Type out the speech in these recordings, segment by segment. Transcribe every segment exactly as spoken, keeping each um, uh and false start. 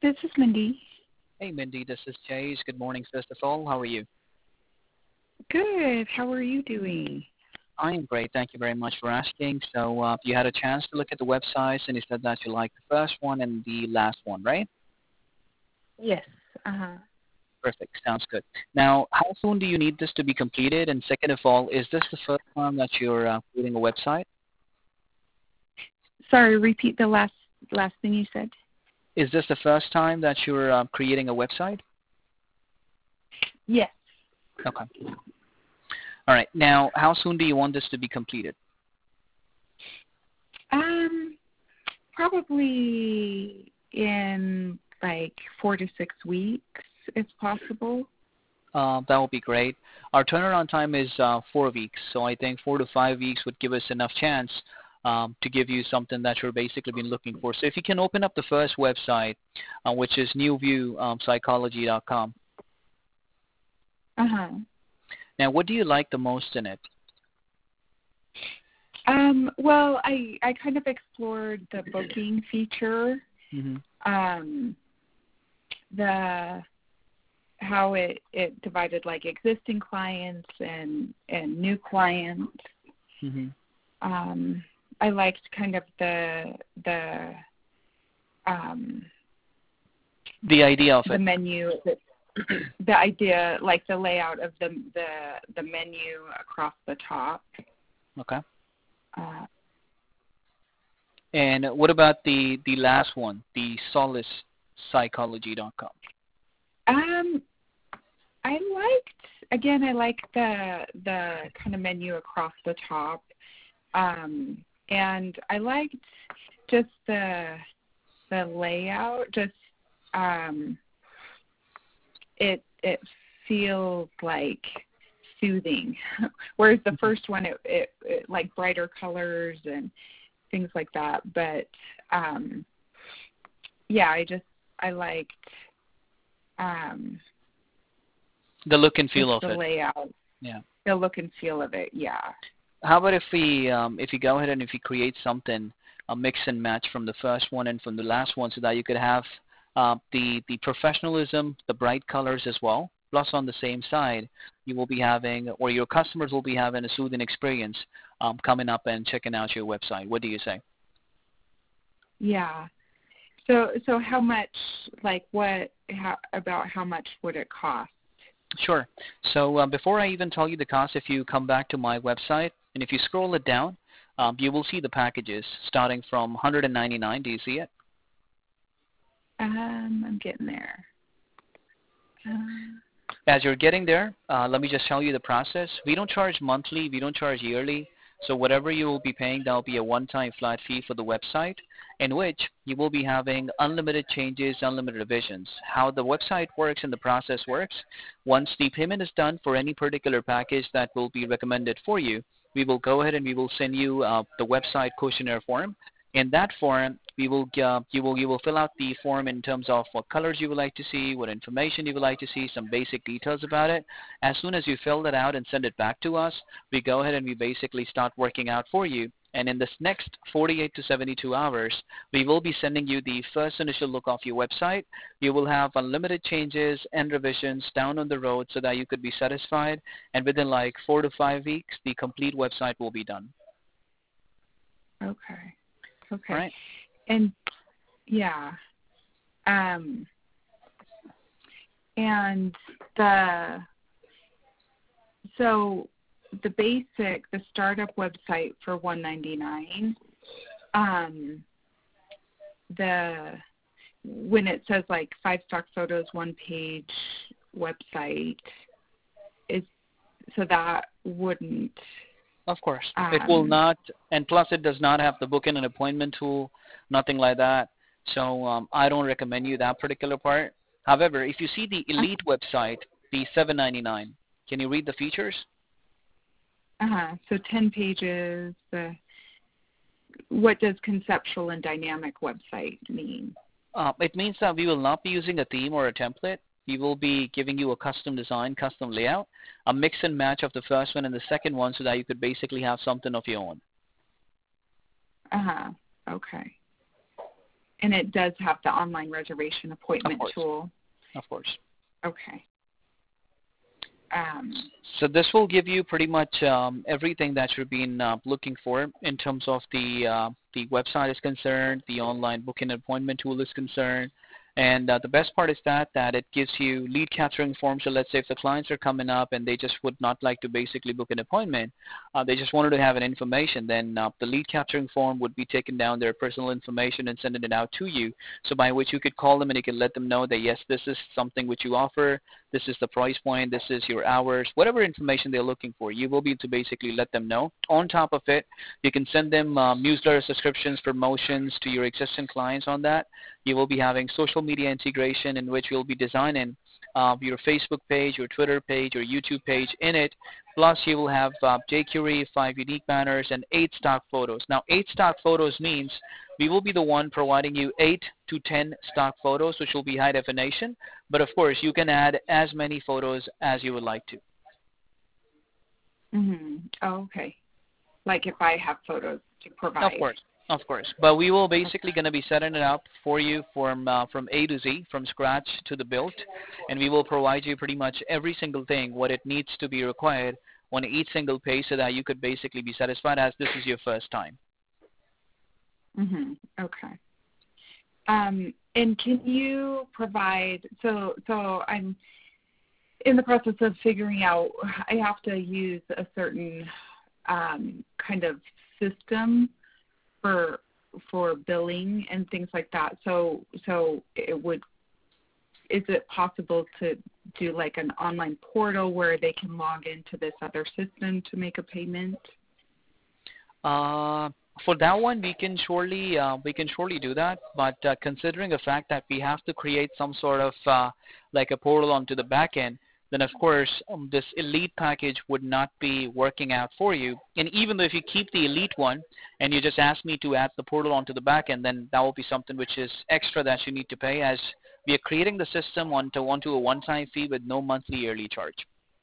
This is Mindy. Hey, Mindy, this is Chase. Good morning, first of all. How are you? Good. How are you doing? I am great. Thank you very much for asking. So uh, you had a chance to look at the websites, and you said that you liked the first one and the last one, right? Yes. Uh-huh. Perfect. Sounds good. Now, how soon do you need this to be completed? And second of all, is this the first time that you're uh, creating a website? Sorry, repeat the last last thing you said. Is this the first time that you're uh, creating a website? Yes. Okay. All right. Now, how soon do you want this to be completed? Um, probably in like four to six weeks, if possible. Uh, that would be great. Our turnaround time is uh, four weeks, so I think four to five weeks would give us enough chance um, to give you something that you're basically been looking for. So if you can open up the first website, uh, which is new view psychology dot com. Uh huh. Now, what do you like the most in it? Um, well, I I kind of explored the booking feature. Mm-hmm. Um, the how it, it divided like existing clients and and new clients. Mm-hmm. Um, I liked kind of the the um, The idea of the it. menu, the, the idea, like the layout of the the the menu across the top. Okay. Uh, And what about the the last one, the solace psychology dot com? um, I liked again. I liked the the kind of menu across the top, um, and I liked just the the layout. Just um, it it feels like soothing, whereas the first one it, it, it like brighter colors and things like that. But um, yeah, I just I liked. Um, The look and feel Just of the it. layout, Yeah. the look and feel of it, yeah. How about if we um, if you go ahead and if you create something, a mix and match from the first one and from the last one, so that you could have uh, the the professionalism, the bright colors as well. Plus, on the same side, you will be having, or your customers will be having a soothing experience um, coming up and checking out your website. What do you say? Yeah. So so how much, like what, how, about how much would it cost? Sure. So uh, before I even tell you the cost, if you come back to my website and if you scroll it down, um, you will see the packages starting from one hundred ninety-nine. Do you see it? Um, I'm getting there. Um, As you're getting there, uh, let me just tell you the process. We don't charge monthly. We don't charge yearly. So whatever you will be paying, that will be a one-time flat fee for the website, in which you will be having unlimited changes, unlimited revisions. How the website works and the process works, once the payment is done for any particular package that will be recommended for you, we will go ahead and we will send you uh, the website questionnaire form. In that form, we will uh, you will you will fill out the form in terms of what colors you would like to see, what information you would like to see, some basic details about it. As soon as you fill that out and send it back to us, we go ahead and we basically start working out for you. And in this next forty-eight to seventy-two hours, we will be sending you the first initial look of your website. You will have unlimited changes and revisions down on the road so that you could be satisfied. And within like four to five weeks, the complete website will be done. okay. Okay. All right. And yeah. Um, and the, so the basic, the startup website for one ninety-nine, um, the, when it says like five stock photos, one page website, is, so that wouldn't, Of course. It will um, not, and plus it does not have the book in an appointment tool, nothing like that. So um, I don't recommend you that particular part. However, if you see the Elite website, the seven ninety-nine, can you read the features? uh-huh, so ten pages, uh, what does conceptual and dynamic website mean? Uh, it means that we will not be using a theme or a template. We will be giving you a custom design, custom layout, a mix and match of the first one and the second one so that you could basically have something of your own. Uh-huh, okay. and it does have the online reservation appointment Of course. tool. Of course. Okay. Um, So this will give you pretty much um, everything that you've been uh, looking for in terms of the uh, the website is concerned, the online booking appointment tool is concerned, and uh, the best part is that that it gives you lead capturing forms. So let's say if the clients are coming up and they just would not like to basically book an appointment, uh, they just wanted to have an information, then uh, the lead capturing form would be taking down their personal information and sending it out to you. So by which you could call them and you can let them know that yes, this is something which you offer. This is the price point, this is your hours, whatever information they're looking for, you will be able to basically let them know. On top of it, you can send them um, newsletter subscriptions, promotions to your existing clients on that. You will be having social media integration in which you'll be designing uh, your Facebook page, your Twitter page, your YouTube page in it. Plus, you will have uh, jQuery, five unique banners, and eight stock photos. Now, eight stock photos means we will be the one providing you eight to ten stock photos, which will be high definition. But of course, you can add as many photos as you would like to. mm-hmm. Oh, okay. Like if I have photos to provide. Of course. Of course, but we will basically going to be setting it up for you from uh, from A to Z, from scratch to the built, and we will provide you pretty much every single thing what it needs to be required on each single page, so that you could basically be satisfied as this is your first time. Mhm. Okay. Um, and can you provide? So so I'm in the process of figuring out. I have to use a certain um, kind of system for for billing and things like that. So so it would is it possible to do like an online portal where they can log into this other system to make a payment? Uh, for that one, we can surely uh, we can surely do that. But uh, considering the fact that we have to create some sort of uh, like a portal onto the back end, then of course um, this elite package would not be working out for you. And even though if you keep the elite one and you just ask me to add the portal onto the back end, then that will be something which is extra that you need to pay, as we are creating the system onto onto a one-time fee with no monthly yearly charge.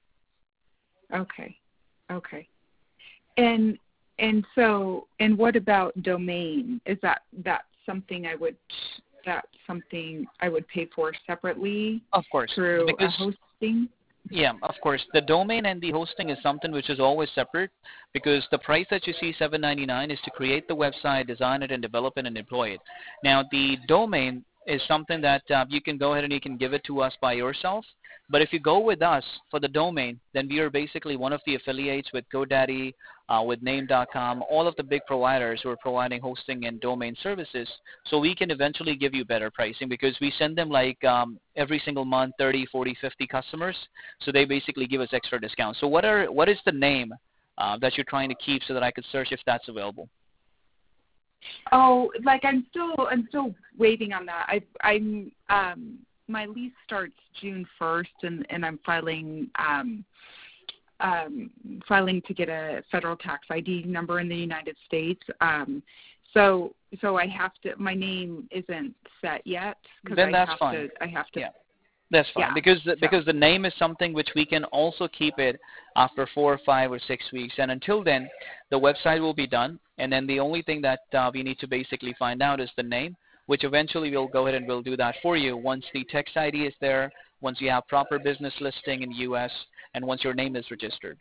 Okay. Okay. And and so and what about domain? Is that that something I would that's something I would pay for separately? Of course, Through because a hosting? yeah, of course. The domain and the hosting is something which is always separate, because the price that you see seven ninety-nine is to create the website, design it, and develop it and deploy it. Now, the domain is something that uh, you can go ahead and you can give it to us by yourself. But if you go with us for the domain, then we are basically one of the affiliates with GoDaddy, uh, with Name dot com, all of the big providers who are providing hosting and domain services. So we can eventually give you better pricing, because we send them like um, every single month thirty, forty, fifty customers. So they basically give us extra discounts. So what are what is the name uh, that you're trying to keep, so that I could search if that's available? Oh, like I'm still I'm still waiting on that. I I'm um my lease starts June first, and and I'm filing um um filing to get a federal tax I D number in the United States. Um so so I have to my name isn't set yet, because Then I that's have fine. to I have to Yeah. That's fine, yeah, because the, so. because the name is something which we can also keep it after four or five or six weeks, and until then, the website will be done, and then the only thing that uh, we need to basically find out is the name, which eventually we'll go ahead and we'll do that for you once the text I D is there, once you have proper business listing in the U S, and once your name is registered.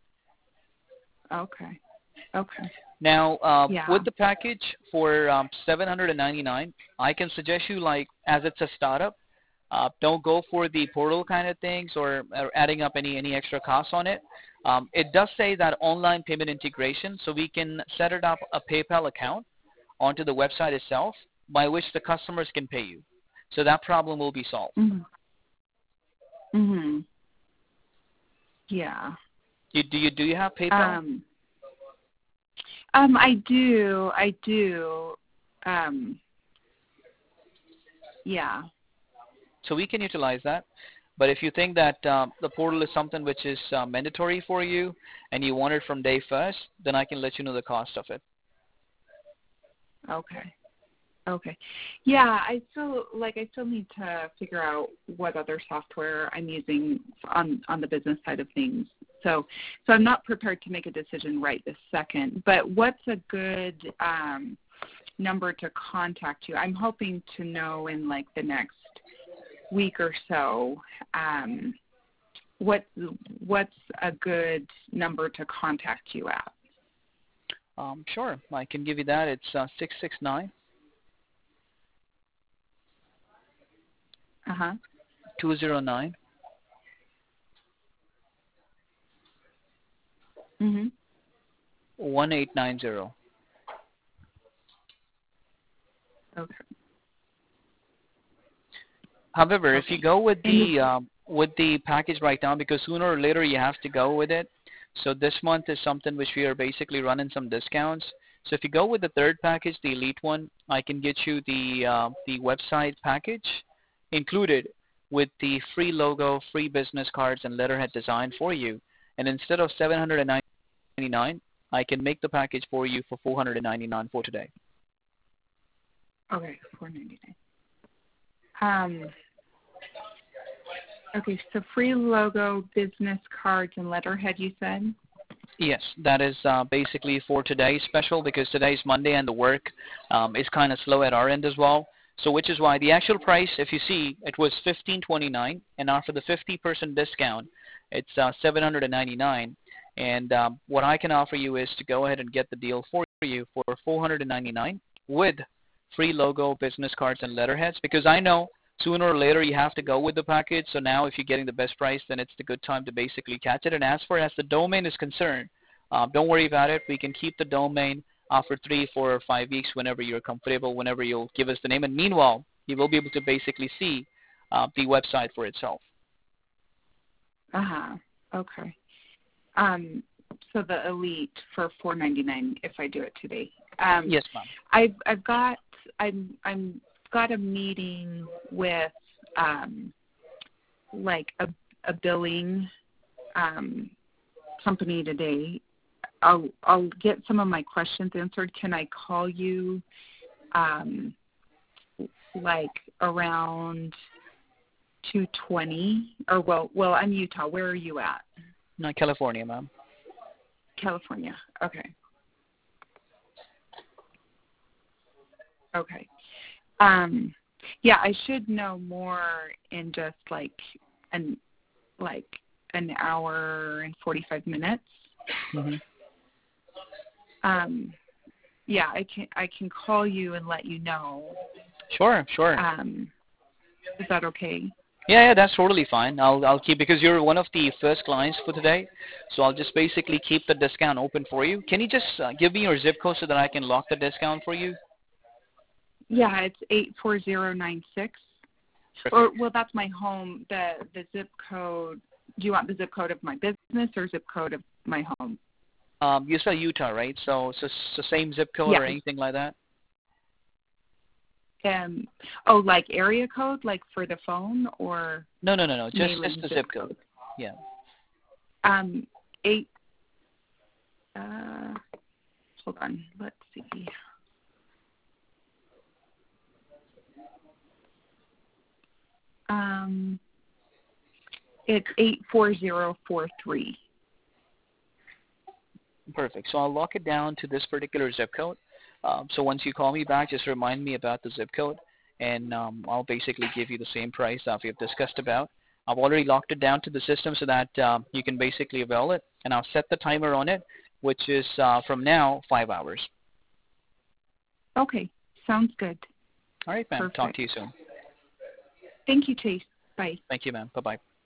Okay. Okay. Now, uh, Yeah. with the package for um, seven hundred ninety-nine, I can suggest you, like, as it's a startup, Uh, don't go for the portal kind of things, or, or adding up any, any extra costs on it. Um, it does say that online payment integration, so we can set it up a PayPal account onto the website itself, by which the customers can pay you. So that problem will be solved. Mhm. Mhm. Yeah. You, do you do you have PayPal? Um Um I do. I do. Um yeah. So we can utilize that. But if you think that um, the portal is something which is uh, mandatory for you, and you want it from day first, then I can let you know the cost of it. Okay. Okay. Yeah, I still like I still need to figure out what other software I'm using on on the business side of things. So so I'm not prepared to make a decision right this second. But what's a good um number to contact you. I'm hoping to know in like the next week or so um, what what's a good number to contact you at. Um, sure, I can give you that. It's uh, six six nine, Uh-huh. two zero nine, Mm-hmm. one eight nine zero. Okay. However, if Okay. you go with And the um, with the package right now, because sooner or later you have to go with it. So this month is something which we are basically running some discounts. So if you go with the third package, the elite one, I can get you the uh, the website package included with the free logo, free business cards, and letterhead design for you. And instead of seven hundred ninety-nine, I can make the package for you for four hundred ninety-nine for today. Okay, four ninety-nine. Um. Okay, so free logo, business cards, and letterhead. You said. Yes, that is uh, basically for today's special because today's Monday and the work um, is kind of slow at our end as well. So which is why the actual price, if you see, it was fifteen twenty-nine, and after the fifty percent discount, it's uh, seven hundred ninety-nine. And um, what I can offer you is to go ahead and get the deal for you for four hundred ninety-nine with free logo, business cards, and letterheads because I know sooner or later you have to go with the package. So now if you're getting the best price, then it's the good time to basically catch it. And as far as the domain is concerned, uh, don't worry about it. We can keep the domain uh, for three, four, or five weeks whenever you're comfortable, whenever you'll give us the name. And meanwhile, you will be able to basically see uh, the website for itself. Uh-huh. Okay. Um, so the elite for four ninety-nine if I do it today. Um, Yes, ma'am. I've I've got I'm I'm got a meeting with um, like a a billing um, company today. I'll I'll get some of my questions answered. Can I call you um, like around two twenty or well well I'm Utah. Where are you at? No, California, ma'am. California. Okay. Okay. Um, yeah, I should know more in just like an like an hour and forty-five minutes. Mm-hmm. Um, yeah, I can I can call you and let you know. Sure, sure. Um, is that okay? Yeah, yeah, that's totally fine. I'll I'll keep because you're one of the first clients for today, so I'll just basically keep the discount open for you. Can you just uh, give me your zip code so that I can lock the discount for you? Yeah, it's eight four zero nine six. Or well, that's my home. The the zip code. Do you want the zip code of my business or zip code of my home? Um, you said Utah, right? So, so, so same zip code Yeah. or anything like that? Um. Oh, like area code, like for the phone, or No, no, no, no. Just mailing just the zip zip code. code. Yeah. Um. Eight. Uh. Hold on. Let's see. Um. It's eight four zero four three. Perfect. So I'll lock it down to this particular zip code. Um, so once you call me back, just remind me about the zip code, and um, I'll basically give you the same price that we have discussed about. I've already locked it down to the system so that um, you can basically avail it, and I'll set the timer on it, which is uh, from now five hours. Okay. Sounds good. All right, ma'am. Perfect. Talk to you soon. Thank you, Chase. Bye. Thank you, ma'am. Bye-bye.